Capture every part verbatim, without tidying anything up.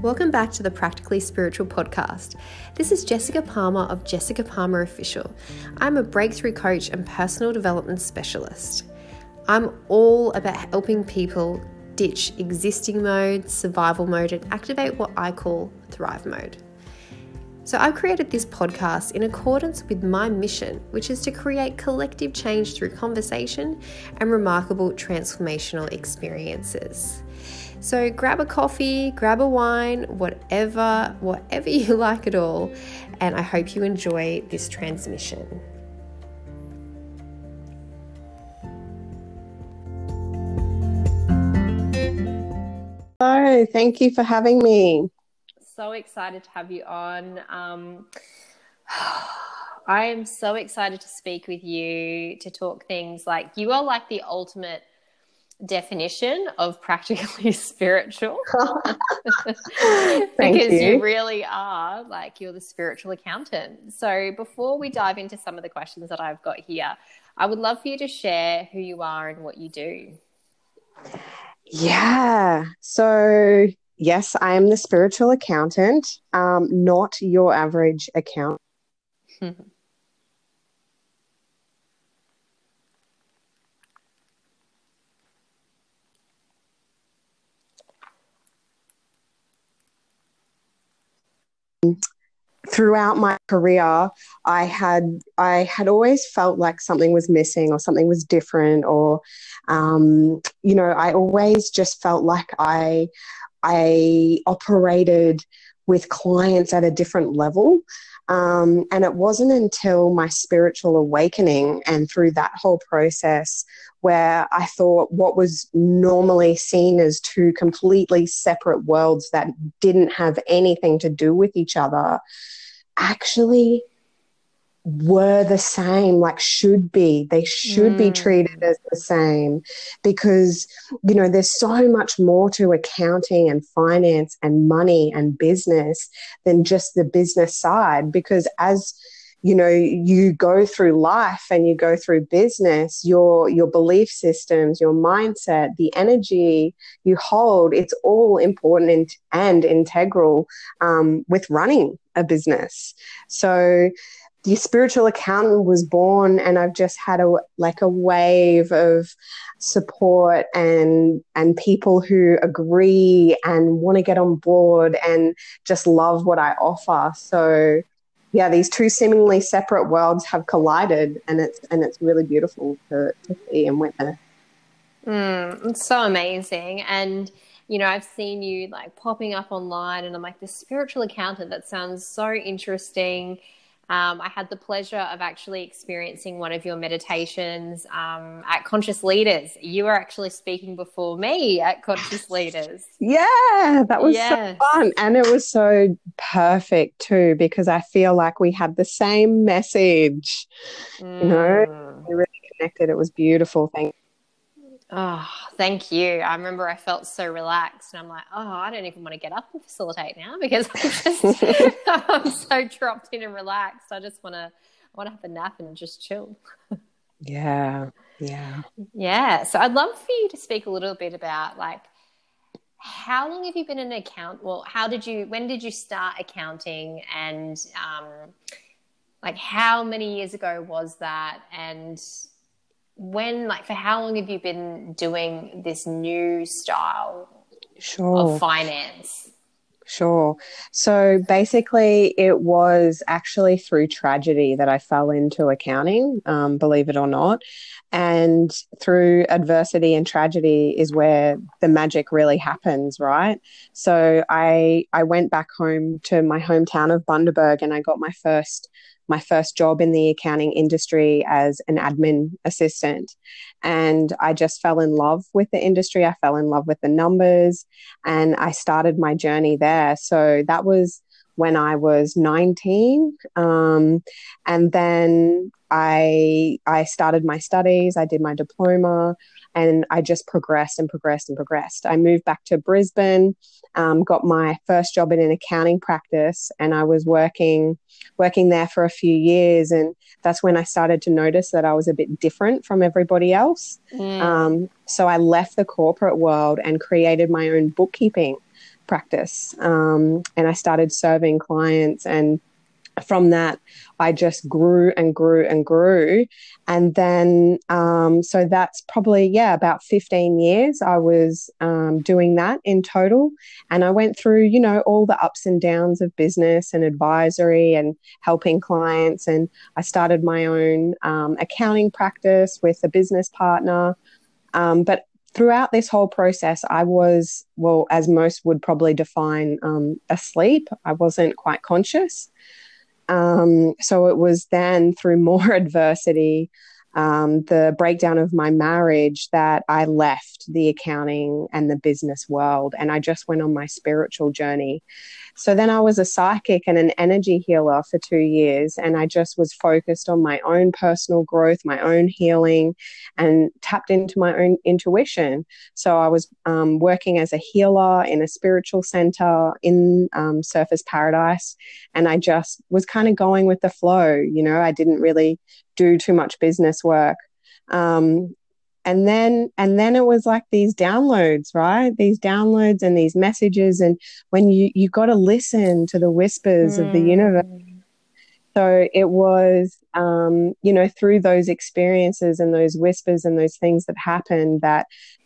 Welcome back to the Practically Spiritual podcast. This is Jessica Palmer of Jessica Palmer Official. I'm a breakthrough coach and personal development specialist. I'm all about helping people ditch existing mode, survival mode, and activate what I call thrive mode. So I've created this podcast in accordance with my mission, which is to create collective change through conversation and remarkable transformational experiences. So grab a coffee, grab a wine, whatever, whatever you like at all, and I hope you enjoy this transmission. Hello, thank you for having me. So excited to have you on. Um, I am so excited to speak with you, to talk things like you are like the ultimate definition of practically spiritual. Thank because you. you really are, like, you're the spiritual accountant. So before we dive into some of the questions that I've got here, I would love for you to share who you are and what you do. Yeah. So yes, I am the spiritual accountant, um, not your average accountant. Throughout my career, I had I had always felt like something was missing or something was different, or um, you know, I always just felt like I I operated with clients at a different level. Um, and it wasn't until my spiritual awakening and through that whole process where I thought what was normally seen as two completely separate worlds that didn't have anything to do with each other actually were the same, like should be. They should mm. be treated as the same, because, you know, there's so much more to accounting and finance and money and business than just the business side. Because as, you know, you go through life and you go through business, your your belief systems, your mindset, the energy you hold, it's all important and, and integral um, with running a business. So the spiritual accountant was born, and I've just had a like a wave of support and and people who agree and want to get on board and just love what I offer. So yeah, these two seemingly separate worlds have collided, and it's and it's really beautiful to, to see and witness. Mm, it's so amazing. And you know, I've seen you like popping up online, and I'm like, the spiritual accountant, that sounds so interesting. Um, I had the pleasure of actually experiencing one of your meditations um, at Conscious Leaders. You were actually speaking before me at Conscious Leaders. Yeah, that was yes. so fun. And it was so perfect too, because I feel like we had the same message. Mm. You know, we really connected. It was beautiful. Thank you. Oh, thank you. I remember I felt so relaxed, and I'm like, oh, I don't even want to get up and facilitate now, because I'm just I'm so dropped in and relaxed. I just want to I want to have a nap and just chill. Yeah, yeah. Yeah. So I'd love for you to speak a little bit about, like, how long have you been an account? Well, how did you, when did you start accounting, and um, like how many years ago was that? And when, like, for how long have you been doing this new style sure. of finance? Sure. So basically it was actually through tragedy that I fell into accounting, um, believe it or not. And through adversity and tragedy is where the magic really happens, right? So I I went back home to my hometown of Bundaberg, and I got my first my first job in the accounting industry as an admin assistant. And I just fell in love with the industry. I fell in love with the numbers, and I started my journey there. So that was when I was nineteen. Um, and then I, I started my studies, I did my diploma, and I just progressed and progressed and progressed. I moved back to Brisbane, um, got my first job in an accounting practice, and I was working working there for a few years. And that's when I started to notice that I was a bit different from everybody else. Mm. Um, so I left the corporate world and created my own bookkeeping practice, um, and I started serving clients, and from that I just grew and grew and grew. And then um, so that's probably yeah about fifteen years I was um, doing that in total. And I went through, you know, all the ups and downs of business and advisory and helping clients. And I started my own um, accounting practice with a business partner, um, but throughout this whole process, I was, well, as most would probably define, um, asleep. I wasn't quite conscious. Um, so it was then through more adversity, um, the breakdown of my marriage, that I left the accounting and the business world, and I just went on my spiritual journey. So then I was a psychic and an energy healer for two years, and I just was focused on my own personal growth, my own healing, and tapped into my own intuition. So I was um, working as a healer in a spiritual center in um, Surfers Paradise, and I just was kind of going with the flow. You know, I didn't really do too much business work. Um, And then, and then it was like these downloads, right? These downloads and these messages. And when you, you got to listen to the whispers mm. of the universe. So it was, um, you know, through those experiences and those whispers and those things that happened, that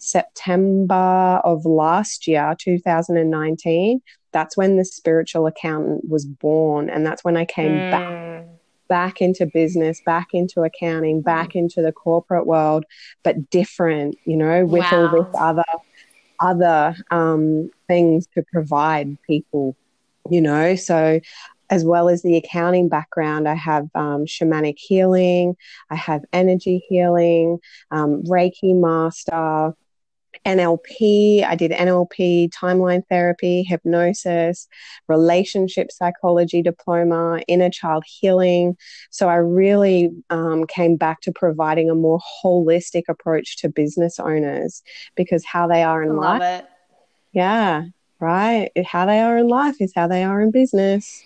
September of last year, two thousand nineteen, that's when the spiritual accountant was born. And that's when I came mm. back. back into business, back into accounting, back into the corporate world, but different, you know, with wow. all this other, other um, things to provide people, you know. So as well as the accounting background, I have um, shamanic healing, I have energy healing, um, Reiki master, N L P. I did N L P, timeline therapy, hypnosis, relationship psychology diploma, inner child healing. So I really um, came back to providing a more holistic approach to business owners, because how they are in I life. Love it. Yeah, right. How they are in life is how they are in business.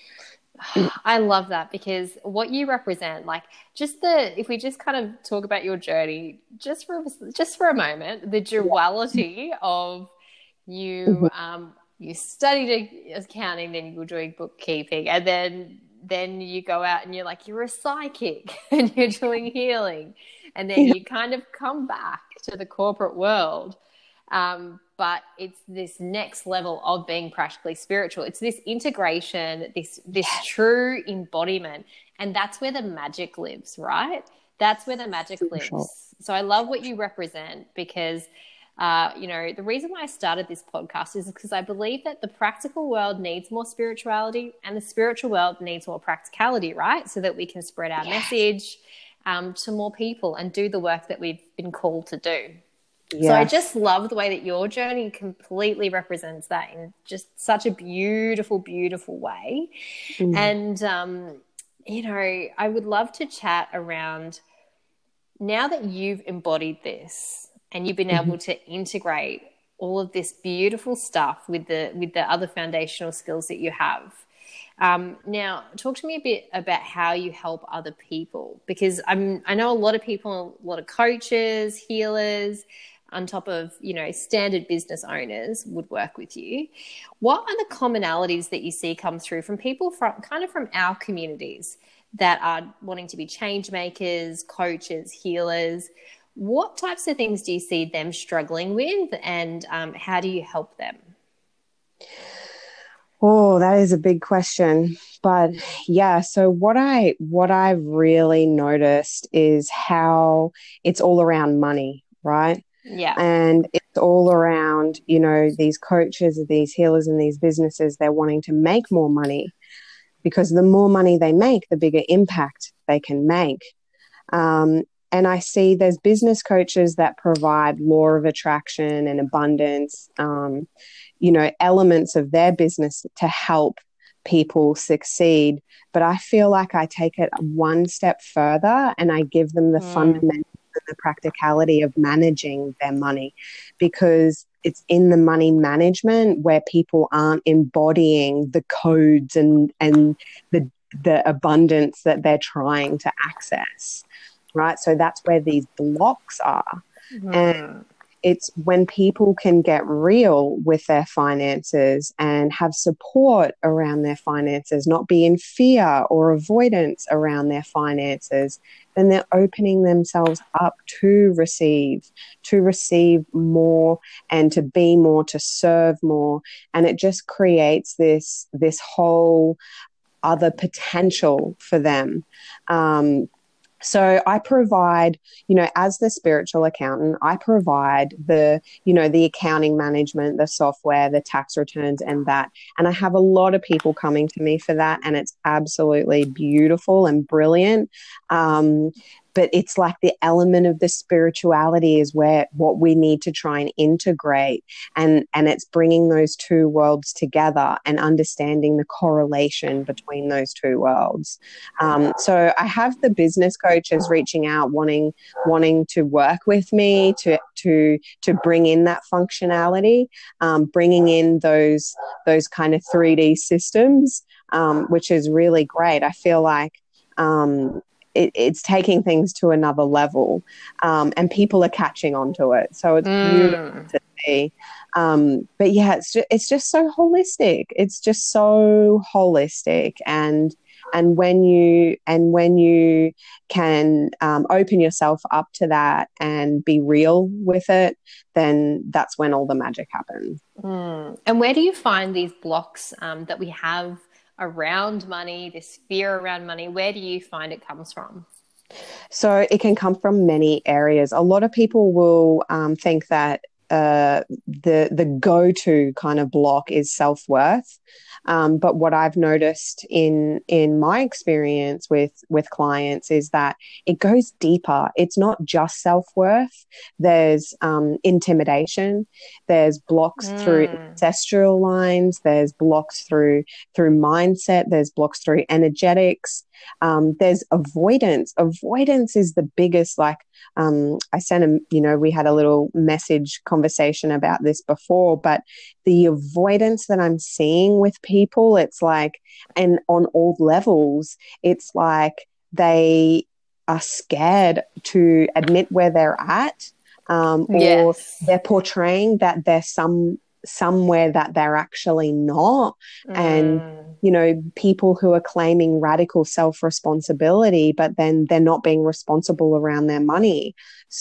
I love that, because what you represent, like just the, if we just kind of talk about your journey, just for, just for a moment, the duality of you, um, you studied accounting, then you were doing bookkeeping, and then, then you go out and you're like, you're a psychic and you're doing healing. And then you kind of come back to the corporate world. Um, but it's this next level of being practically spiritual. It's this integration, this this yes. true embodiment, and that's where the magic lives, right? That's where the magic lives. Sure. So I love what you represent, because, uh, you know, the reason why I started this podcast is because I believe that the practical world needs more spirituality, and the spiritual world needs more practicality, right? So that we can spread our yes. message um, to more people and do the work that we've been called to do. Yes. So I just love the way that your journey completely represents that in just such a beautiful, beautiful way. Mm. And, um, you know, I would love to chat around, now that you've embodied this and you've been mm-hmm. able to integrate all of this beautiful stuff with the with the other foundational skills that you have. Um, now, talk to me a bit about how you help other people, because I'm I know a lot of people, a lot of coaches, healers, on top of, you know, standard business owners would work with you. What are the commonalities that you see come through from people from kind of from our communities that are wanting to be change makers, coaches, healers? What types of things do you see them struggling with, and um, how do you help them? Oh, that is a big question. But yeah, so what I what I've really noticed is how it's all around money, right? Yeah. And it's all around, you know, these coaches, these healers and these businesses, they're wanting to make more money, because the more money they make, the bigger impact they can make. Um, and I see there's business coaches that provide law of attraction and abundance, um, you know, elements of their business to help people succeed. But I feel like I take it one step further and I give them the mm. fundamental, the practicality of managing their money, because it's in the money management where people aren't embodying the codes and and the the abundance that they're trying to access, right? So that's where these blocks are. Mm-hmm. And it's when people can get real with their finances and have support around their finances, not be in fear or avoidance around their finances, then they're opening themselves up to receive, to receive more and to be more, to serve more. And it just creates this, this whole other potential for them. Um, So I provide, you know, as the spiritual accountant, I provide the, you know, the accounting management, the software, the tax returns and that. And I have a lot of people coming to me for that. And it's absolutely beautiful and brilliant. Um, but it's like the element of the spirituality is where what we need to try and integrate. And, and it's bringing those two worlds together and understanding the correlation between those two worlds. Um, so I have the business coaches reaching out, wanting, wanting to work with me to, to, to bring in that functionality, um, bringing in those, those kind of three D systems, um, which is really great. I feel like, um, It, it's taking things to another level, um, and people are catching on to it. So it's Mm. beautiful to see. Um, but yeah, it's just, it's just so holistic. It's just so holistic. And, and when you, and when you can um, open yourself up to that and be real with it, then that's when all the magic happens. Mm. And where do you find these blocks um, that we have around money, this fear around money? Where do you find it comes from? So it can come from many areas. A lot of people will um, think that uh, the the go-to kind of block is self-worth. Um, but what I've noticed in in my experience with with clients is that it goes deeper. It's not just self-worth. There's um, intimidation. There's blocks mm. through ancestral lines. There's blocks through through mindset. There's blocks through energetics. Um, there's avoidance. Avoidance is the biggest, like, um, I sent a, you know, we had a little message conversation about this before, but the avoidance that I'm seeing with people, it's like, and on all levels, it's like they are scared to admit where they're at, um, or yes. they're portraying that they're some somewhere that they're actually not. Mm. And, you know, people who are claiming radical self-responsibility, but then they're not being responsible around their money.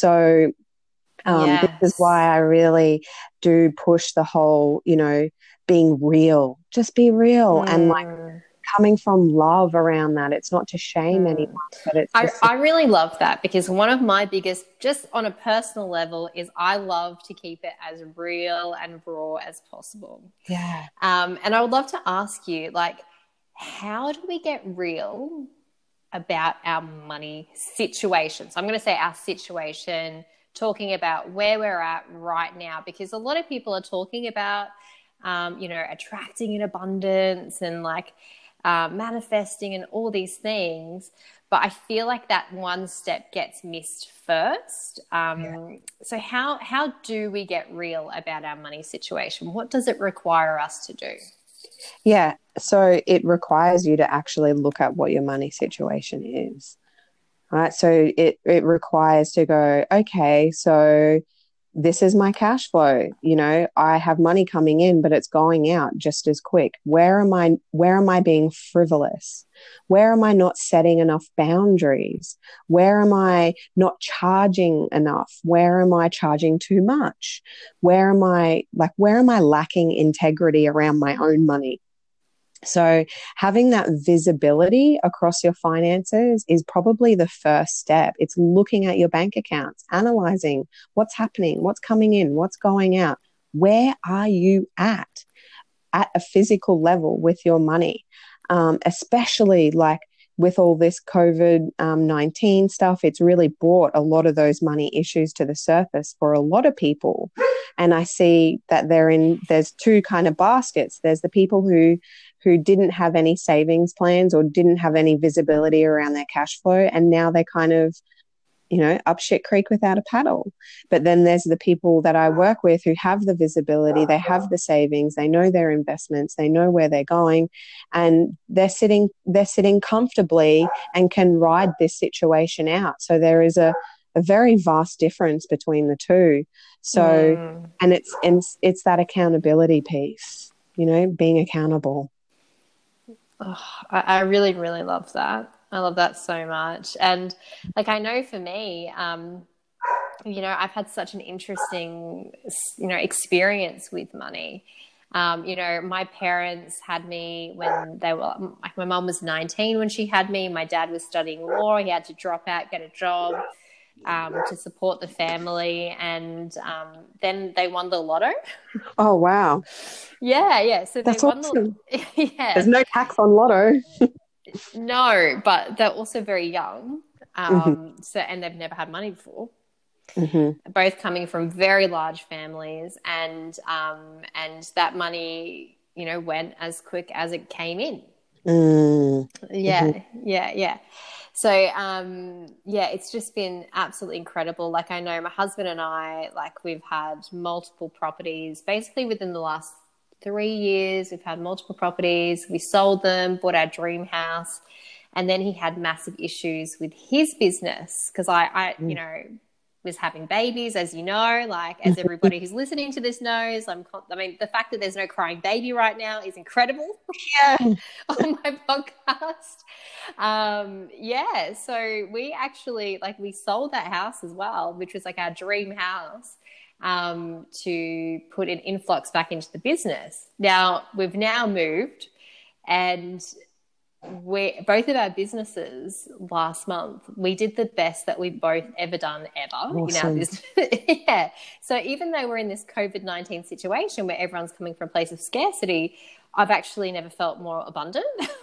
So um, yes. this is why I really do push the whole, you know, being real, just be real. Mm. And like coming from love around that. It's not to shame mm. anyone, but it's I, just- I really love that, because one of my biggest, just on a personal level, is I love to keep it as real and raw as possible. Yeah. Um, and I would love to ask you, like, how do we get real about our money situation? So I'm going to say our situation, talking about where we're at right now, because a lot of people are talking about, um, you know, attracting in abundance and like, Uh, manifesting and all these things, but I feel like that one step gets missed first. Um, yeah. So how how do we get real about our money situation? What does it require us to do? Yeah, so it requires you to actually look at what your money situation is, right? So it it requires to go, okay, so this is my cash flow. You know, I have money coming in, but it's going out just as quick. Where am I, where am I being frivolous? Where am I not setting enough boundaries? Where am I not charging enough? Where am I charging too much? Where am I, like, where am I lacking integrity around my own money? So having that visibility across your finances is probably the first step. It's looking at your bank accounts, analyzing what's happening, what's coming in, what's going out. Where are you at, at a physical level with your money? Um, especially like with all this COVID nineteen stuff, it's really brought a lot of those money issues to the surface for a lot of people. And I see that they're in, there's two kind of baskets. There's the people who who didn't have any savings plans or didn't have any visibility around their cash flow. And now they're kind of, you know, up shit creek without a paddle. But then there's the people that I work with who have the visibility, they have the savings, they know their investments, they know where they're going, and they're sitting, they're sitting comfortably and can ride this situation out. So there is a, a very vast difference between the two. So, Mm. and it's, and it's, it's that accountability piece, you know, being accountable. Oh, I, I really, really love that. I love that so much. And like, I know for me, um, you know, I've had such an interesting, you know, experience with money. Um, you know, my parents had me when they were, like, my mum was nineteen when she had me. My dad was studying law. He had to drop out, get a job, um, to support the family. And um, then they won the lotto. Oh, wow. Yeah, yeah. So they That's won the, awesome. yeah. There's no tax on lotto. No, but they're also very young. Mm-hmm. Um, so, and they've never had money before. Mm-hmm. Both coming from very large families, and um, and that money, you know, went as quick as it came in. Mm. Yeah, Mm-hmm. yeah, yeah. So, um, yeah, it's just been absolutely incredible. Like, I know my husband and I, like, we've had multiple properties basically within the last three years. We've had multiple properties. We sold them, bought our dream house, and then he had massive issues with his business because I, I, you know, was having babies, as you know, like as everybody who's listening to this knows. I'm, I mean, the fact that there's no crying baby right now is incredible. Yeah. On my podcast. Um, yeah, so we actually, like, we sold that house as well, which was like our dream house, um, to put an influx back into the business. Now, we've now moved, and we both of our businesses last month, we did the best that we've both ever done ever in our Awesome. business. Yeah. So even though we're in this COVID nineteen situation where everyone's coming from a place of scarcity, I've actually never felt more abundant.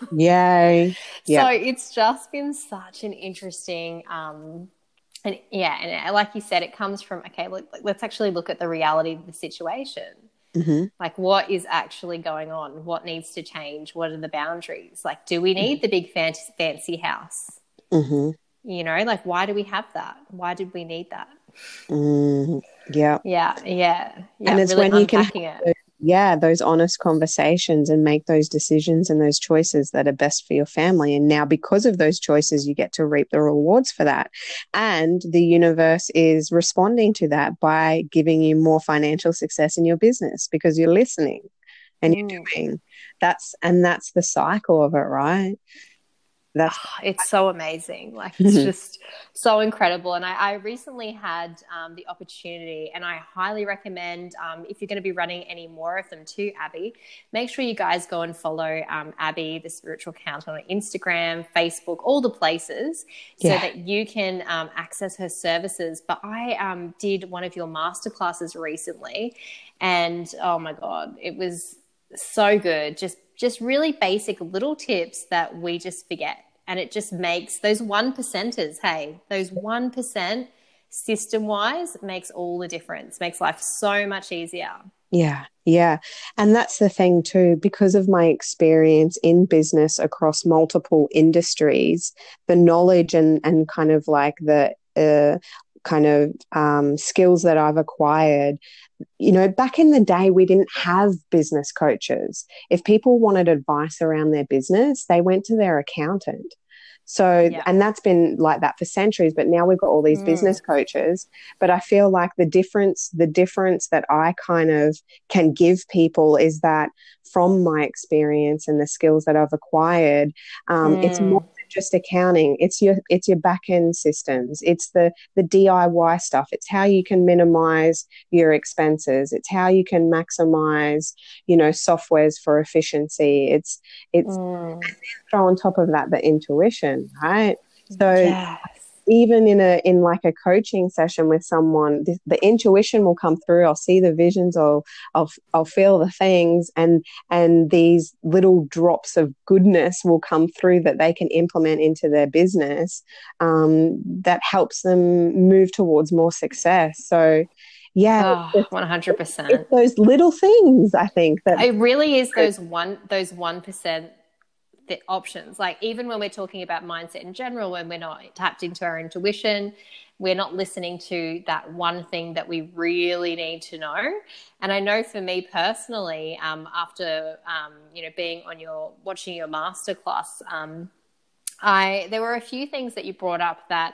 Yay. Yeah. So it's just been such an interesting, um, and yeah, and like you said, it comes from, okay, look, let's actually look at the reality of the situation. Mm-hmm. Like, what is actually going on? What needs to change? What are the boundaries? Like, do we need the big fancy, fancy house? Mm-hmm. You know, like, why do we have that? Why did we need that? Mm-hmm. Yeah. Yeah, yeah, And yeah. it's Really when you can have unpacking it. those, yeah, those honest conversations and make those decisions and those choices that are best for your family. And now because of those choices, you get to reap the rewards for that. And the universe is responding to that by giving you more financial success in your business because you're listening and Mm. you're doing. That's and that's the cycle of it, right? That's Oh, it's so amazing. Like, it's just so incredible. And I, I recently had um, the opportunity, and I highly recommend, um, if you're going to be running any more of them too, Abby, make sure you guys go and follow um, Abby, the spiritual accountant, on Instagram, Facebook, all the places, so yeah. that you can um, access her services. But I um, did one of your masterclasses recently, and oh my God, it was so good. Just just really basic little tips that we just forget. And it just makes those one percenters, hey, those one percent system wise makes all the difference, makes life so much easier. Yeah, yeah. And that's the thing too, because of my experience in business across multiple industries, the knowledge and, and kind of like the uh, kind of um, skills that I've acquired. You know, back in the day, we didn't have business coaches. If people wanted advice around their business, they went to their accountant. So, Yeah. and that's been like that for centuries, but now we've got all these Mm. business coaches. But I feel like the difference, the difference that I kind of can give people is that from my experience and the skills that I've acquired, um, Mm. it's more than just accounting. It's your, it's your back end systems. It's the, the D I Y stuff. It's how you can minimize your expenses. It's how you can maximize, you know, softwares for efficiency. It's, it's, Mm. throw on top of that the intuition, right? So Yes. even in a in like a coaching session with someone, the, the intuition will come through. I'll see the visions, I'll I'll I'll feel the things, and and these little drops of goodness will come through that they can implement into their business, um, that helps them move towards more success. So yeah, Oh, it's, one hundred percent. it's those little things, I think, that It really is those one those one percent the options. Like, even when we're talking about mindset in general, when we're not tapped into our intuition, we're not listening to that one thing that we really need to know. And I know for me personally, um, after um, you know, being on your watching your masterclass, um, I there were a few things that you brought up that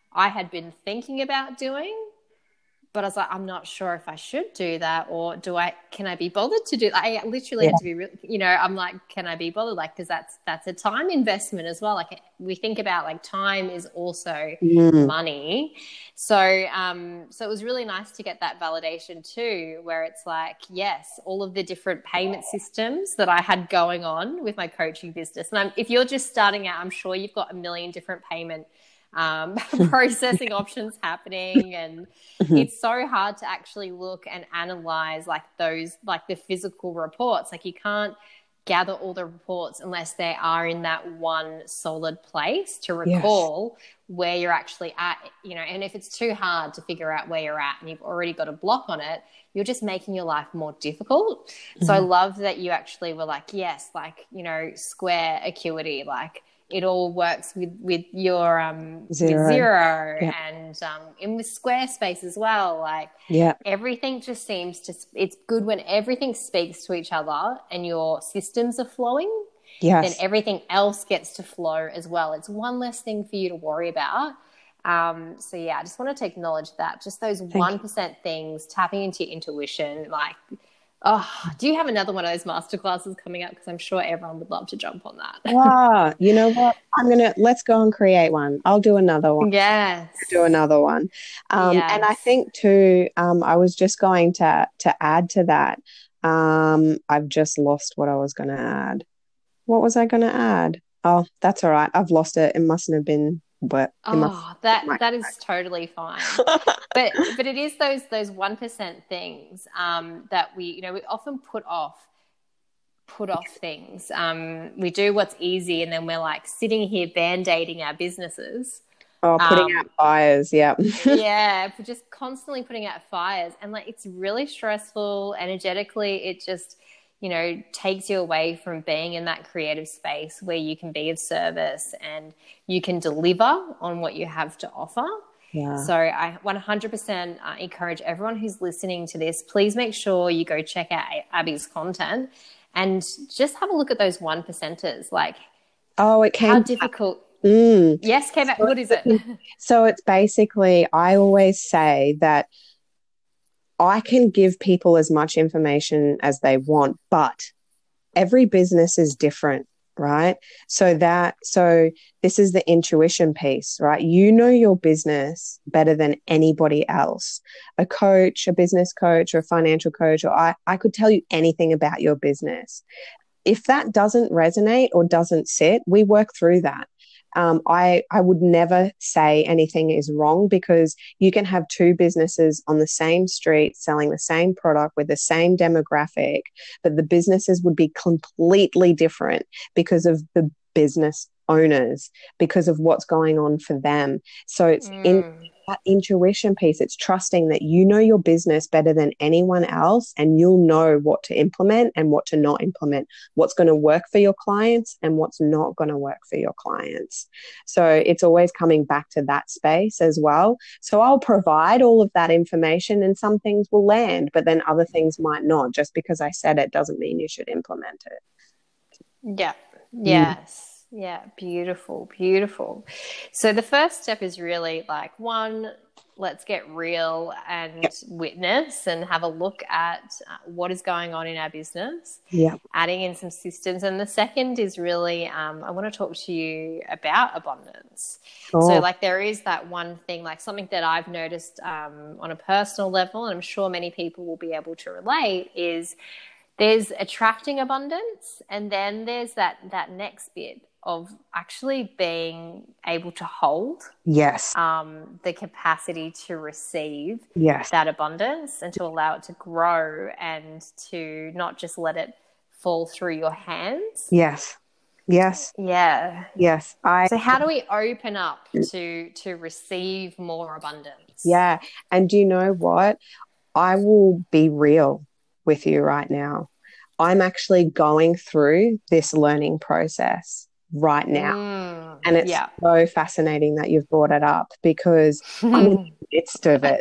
I had been thinking about doing, but I was like, I'm not sure if I should do that, or do I, can I be bothered to do, I literally Yeah. had to be, real, you know, I'm like, can I be bothered? Like, cause that's, that's a time investment as well. Like we think about like time is also Mm. money. So, um, so it was really nice to get that validation too, where it's like, yes, all of the different payment systems that I had going on with my coaching business. And I'm, if you're just starting out, I'm sure you've got a million different payment um, processing options happening, and it's so hard to actually look and analyze like those, like the physical reports. Like you can't gather all the reports unless they are in that one solid place to recall yes. where you're actually at, you know. And if it's too hard to figure out where you're at and you've already got a block on it, you're just making your life more difficult. Mm-hmm. So I love that you actually were like, yes, like, you know, Square Acuity, like it all works with, with your um, Xero, with Xero yeah. and um, and with Squarespace as well. Like yeah. everything just seems to, it's good when everything speaks to each other and your systems are flowing. Yes. Then everything else gets to flow as well. It's one less thing for you to worry about. Um, so yeah, I just wanted to acknowledge that. Just those Thank one percent you. Things, tapping into your intuition, like, oh, do you have another one of those masterclasses coming up? Because I'm sure everyone would love to jump on that. Wow. You know what? I'm going to, let's go and create one. I'll do another one. Yes. Do another one. Um, yes. And I think too, um, I was just going to, to add to that. Um, I've just lost what I was going to add. What was I going to add? Oh, that's all right. I've lost it. It mustn't have been, but oh, must, that that is totally fine. but but it is those those one percent things um, that we, you know, we often put off put off things. Um, we do what's easy, and then we're like sitting here band-aiding our businesses. Oh, putting um, out fires, yeah. yeah, just constantly putting out fires, and like it's really stressful energetically. It just, you know, takes you away from being in that creative space where you can be of service and you can deliver on what you have to offer. Yeah. So I one hundred percent uh, encourage everyone who's listening to this, please make sure you go check out Abby's content and just have a look at those one percenters. Like, oh, it came how difficult. Mm. Yes, came back. So what is it? So it's basically, I always say that I can give people as much information as they want, but every business is different, right? So that, so this is the intuition piece, right? You know your business better than anybody else. A coach, a business coach, or a financial coach, or I, I could tell you anything about your business. If that doesn't resonate or doesn't sit, we work through that. Um, I, I would never say anything is wrong, because you can have two businesses on the same street selling the same product with the same demographic, but the businesses would be completely different because of the business owners, because of what's going on for them. So it's mm. in that intuition piece, it's trusting that you know your business better than anyone else, and you'll know what to implement and what to not implement, what's going to work for your clients and what's not going to work for your clients. So it's always coming back to that space as well. So I'll provide all of that information, and some things will land, but then other things might not. Just because I said it doesn't mean you should implement it. Yeah. Yes. Mm. Yeah, beautiful, beautiful. So the first step is really like, one, let's get real and yep. witness and have a look at uh, what is going on in our business, yeah. adding in some systems. And the second is really, um, I want to talk to you about abundance. Oh. So like there is that one thing, like something that I've noticed um, on a personal level, and I'm sure many people will be able to relate, is there's attracting abundance, and then there's that that next bit of actually being able to hold yes um the capacity to receive yes that abundance, and to allow it to grow, and to not just let it fall through your hands. yes yes yeah yes I so how do we open up to to receive more abundance? Yeah. And do you know what, I will be real with you right now. I'm actually going through this learning process right now. Mm, and it's yeah. so fascinating that you've brought it up, because I'm in the midst of it.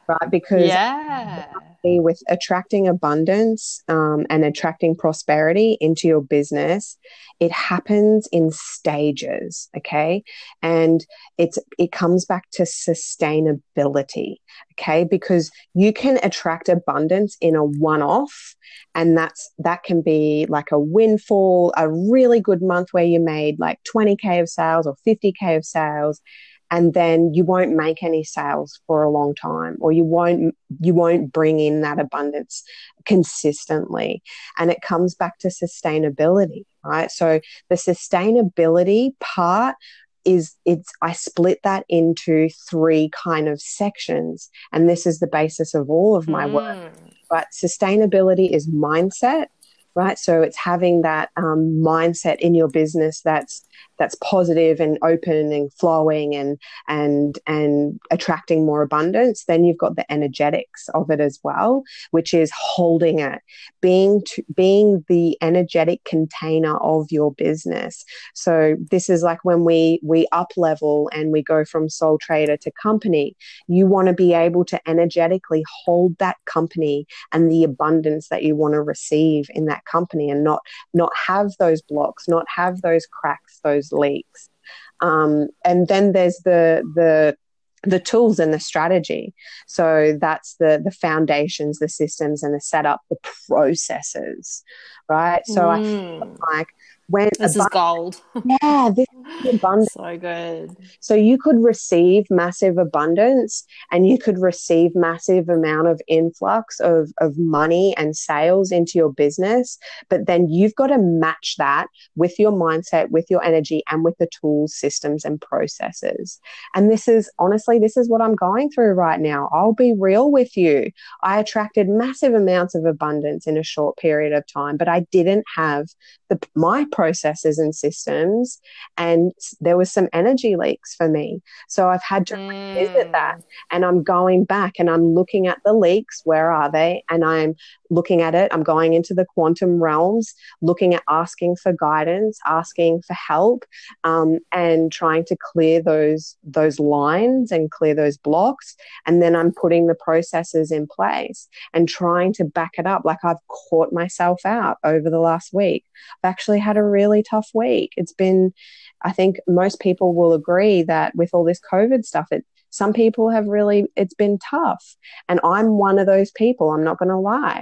right? Because Yeah. with attracting abundance um, and attracting prosperity into your business, it happens in stages, okay? And it's it comes back to sustainability, okay? Because you can attract abundance in a one-off, and that's that can be like a windfall, a really good month where you made like twenty K of sales or fifty K of sales, and then you won't make any sales for a long time, or you won't you won't bring in that abundance consistently. And it comes back to sustainability, right? So the sustainability part is it's I split that into three kind of sections, and this is the basis of all of my work. Mm. But sustainability is mindset, right? So it's having that um, mindset in your business that's that's positive and open and flowing and and and attracting more abundance. Then you've got the energetics of it as well, which is holding it, being to, being the energetic container of your business. So this is like when we we up level and we go from sole trader to company. You want to be able to energetically hold that company and the abundance that you want to receive in that company, and not not have those blocks, not have those cracks, those leaks. Um, and then there's the the the tools and the strategy. So that's the the foundations, the systems, and the setup, the processes, right? So Mm. I feel like when This is abundance, gold. yeah, this is abundance. So good. So you could receive massive abundance, and you could receive massive amount of influx of, of money and sales into your business. But then you've got to match that with your mindset, with your energy, and with the tools, systems, and processes. And this is honestly, this is what I'm going through right now. I'll be real with you. I attracted massive amounts of abundance in a short period of time, but I didn't have the, my processes and systems, and there was some energy leaks for me. So I've had to Mm. revisit that, and I'm going back and I'm looking at the leaks. Where are they? And I'm looking at it. I'm going into the quantum realms, looking at asking for guidance, asking for help, um, and trying to clear those, those lines and clear those blocks. And then I'm putting the processes in place and trying to back it up. Like I've caught myself out over the last week. I've actually had a really tough week. It's been, I think most people will agree that with all this COVID stuff, it, some people have really, it's been tough. And I'm one of those people, I'm not going to lie.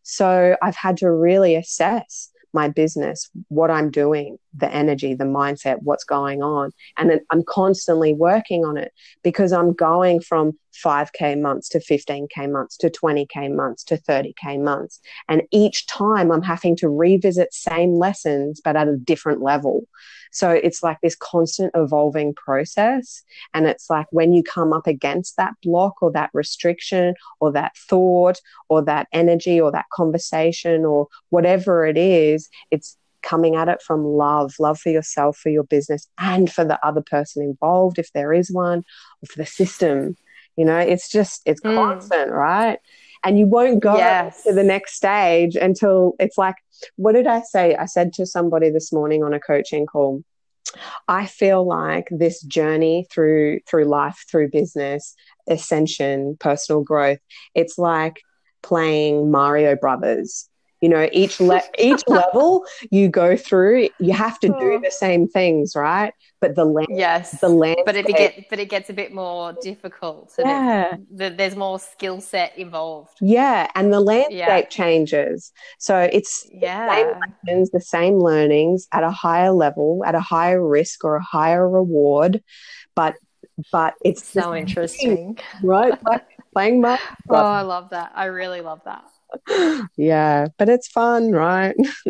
So I've had to really assess my business, what I'm doing, the energy, the mindset, what's going on. And I'm constantly working on it, because I'm going from five K months to fifteen K months to twenty K months to thirty K months. And each time I'm having to revisit same lessons, but at a different level. So it's like this constant evolving process. And it's like when you come up against that block or that restriction or that thought or that energy or that conversation or whatever it is, it's coming at it from love, love for yourself, for your business, and for the other person involved, if there is one, or for the system. You know, it's just, it's Mm. constant, right? And you won't go Yes. to the next stage until it's like, what did I say? I said to somebody this morning on a coaching call, I feel like this journey through through life, through business, ascension, personal growth, it's like playing Mario Brothers. You know, each le- each level you go through, you have to do the same things, right? But the land, Yes, the landscape, but it get but it gets a bit more difficult. And yeah, it, there's more skill set involved. yeah, and the landscape Yeah. changes. So it's Yeah. the same lessons, the same learnings at a higher level, at a higher risk or a higher reward, but but it's So the interesting. same, right? Like playing Mario Oh, I Brothers. love that. I really love that. Yeah, but it's fun, right?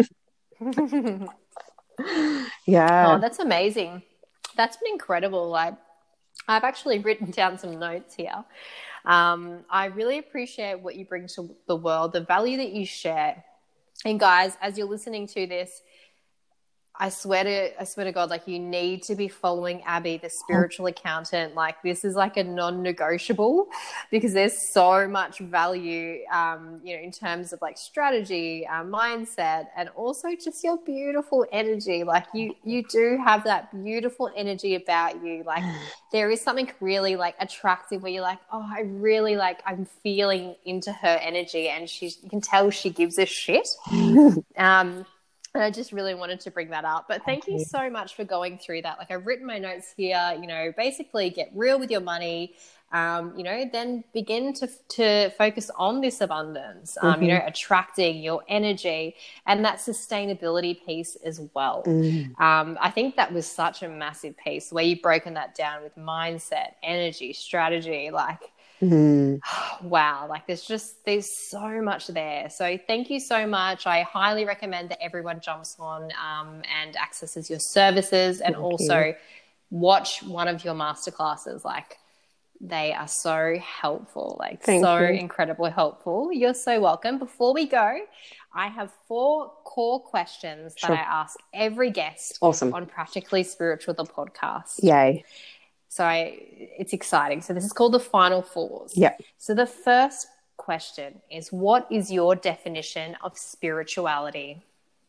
Yeah. Oh, that's amazing. That's been incredible. Like, I've actually written down some notes here. Um, I really appreciate what you bring to the world, the value that you share. And guys, as you're listening to this, I swear to I swear to God, like you need to be following Abby, the spiritual accountant. Like this is like a non-negotiable because there's so much value, um, you know, in terms of like strategy, uh, mindset, and also just your beautiful energy. Like you, you do have that beautiful energy about you. Like there is something really like attractive where you're like, oh, I really like I'm feeling into her energy, and she's you can tell she gives a shit. Um, And I just really wanted to bring that up. But thank you so much for going through that. Like I've written my notes here, you know, basically get real with your money, um, you know, then begin to to focus on this abundance, um, mm-hmm. you know, attracting your energy and that sustainability piece as well. Mm. Um, I think that was such a massive piece where you've broken that down with mindset, energy, strategy, like, Mm. wow, like there's just there's so much there. So thank you so much. I highly recommend that everyone jumps on um, and accesses your services, and thank also you. Watch one of your masterclasses. Like they are so helpful, like thank so you. Incredibly helpful. You're so welcome. Before we go, I have four core questions sure. that I ask every guest awesome. On Practically Spiritual, the podcast. Yay. So I, it's exciting. So this is called the Final Fours. Yeah. So the first question is, what is your definition of spirituality?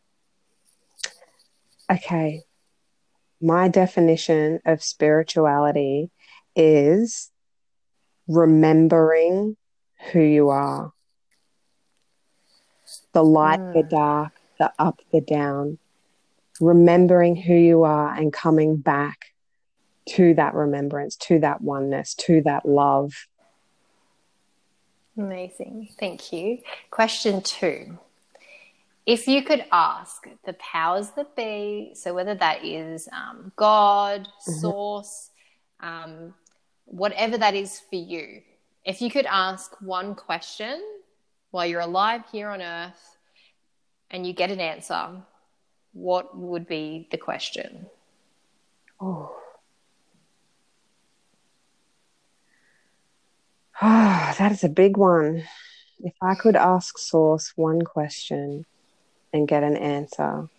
Okay. My definition of spirituality is remembering who you are. The light, mm. the dark, the up, the down. Remembering who you are and coming back to that remembrance, to that oneness, to that love. Amazing. Thank you. Question two. If you could ask the powers that be, so whether that is um, God, mm-hmm. source, um, whatever that is for you, if you could ask one question while you're alive here on earth and you get an answer, what would be the question? Oh. Oh, that is a big one. If I could ask Source one question and get an answer,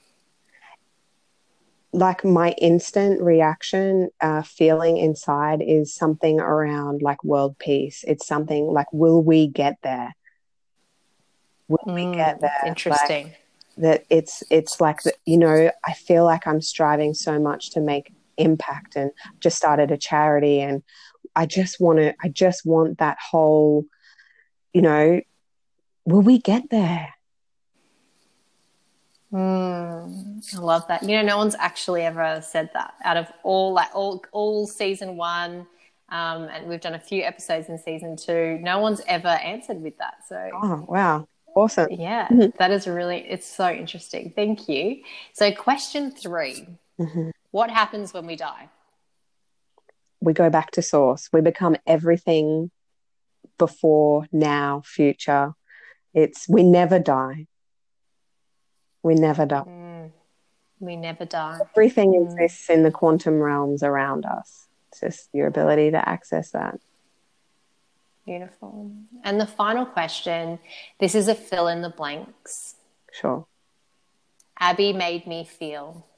like my instant reaction, uh, feeling inside is something around like world peace. It's something like, will we get there? Will mm, we get there? Interesting. Like, that it's it's like, you know, I feel like I'm striving so much to make impact, and just started a charity, and I just want to, I just want that whole, you know, will we get there? Mm, I love that. You know, no one's actually ever said that out of all, like all, all season one. Um, and we've done a few episodes in season two. No one's ever answered with that. So, oh, wow. Awesome. Yeah, mm-hmm. that is really, it's so interesting. Thank you. So question three, mm-hmm. what happens when we die? We go back to source. We become everything before, now, future. It's, we never die. We never die. Mm, we never die. Everything mm. exists in the quantum realms around us. It's just your ability to access that. Beautiful. And the final question, this is a fill in the blanks. Sure. Abby made me feel.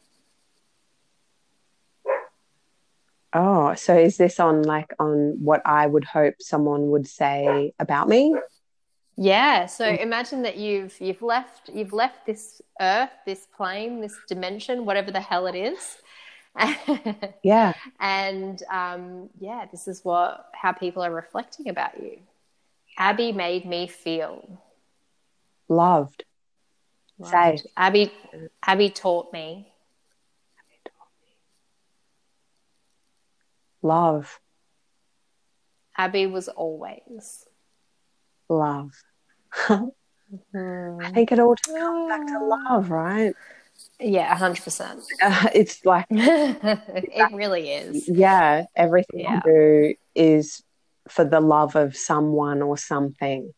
Oh, so is this on like on what I would hope someone would say about me? Yeah. So imagine that you've you've left you've left this earth, this plane, this dimension, whatever the hell it is. Yeah. And um, yeah, this is what how people are reflecting about you. Abby made me feel loved. loved. Safe. Abby Abby taught me. Love. Abby was always love. mm-hmm. I think it all comes back to love, right? Yeah, a hundred percent. It's like it really is. Yeah, everything yeah. I do is for the love of someone or something.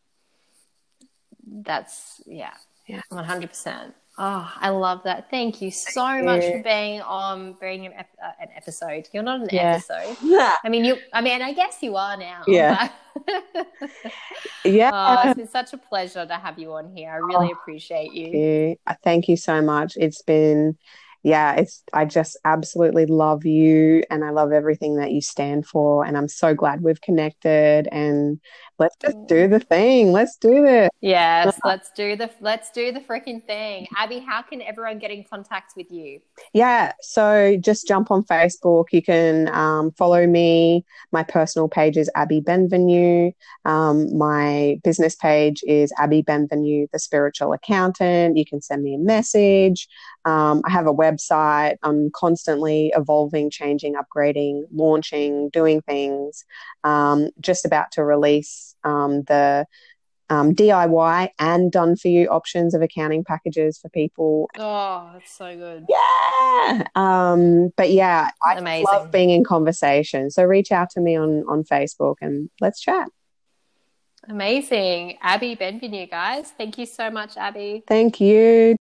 That's yeah, yeah, one hundred percent. Oh, I love that. Thank you so Thank much you. for being on being an, ep- uh, an episode. You're not an yeah. episode. I mean, you. I mean, I guess you are now. Yeah. But yeah. Oh, it's been such a pleasure to have you on here. I really oh, appreciate you. Thank you. Thank you so much. It's been yeah, it's I just absolutely love you and I love everything that you stand for. And I'm so glad we've connected and let's just do the thing. Let's do this. Yes, let's do the let's do the freaking thing. Abby, how can everyone get in contact with you? Yeah, so just jump on Facebook. You can um, follow me. My personal page is Abby Benvenue. Um, my business page is Abby Benvenue, the spiritual accountant. You can send me a message. Um, I have a website. I'm constantly evolving, changing, upgrading, launching, doing things. Um, just about to release um, the Um, D I Y and done for you options of accounting packages for people. Oh, that's so good. Yeah. Um, but yeah, I Amazing. love being in conversation. So reach out to me on, on Facebook and let's chat. Amazing. Abby Benvenue, guys. Thank you so much, Abby. Thank you.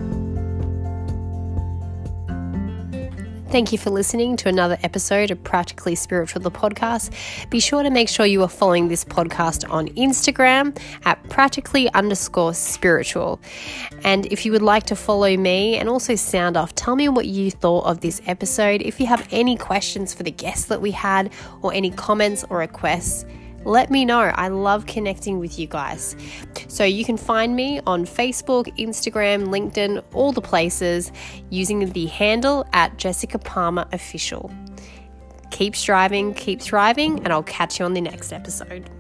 Thank you for listening to another episode of Practically Spiritual, the podcast. Be sure to make sure you are following this podcast on Instagram at practically underscore spiritual. And if you would like to follow me and also sound off, tell me what you thought of this episode. If you have any questions for the guests that we had or any comments or requests, let me know. I love connecting with you guys. So you can find me on Facebook, Instagram, LinkedIn, all the places using the handle at Jessica Palmer Official. Keep striving, keep thriving, and I'll catch you on the next episode.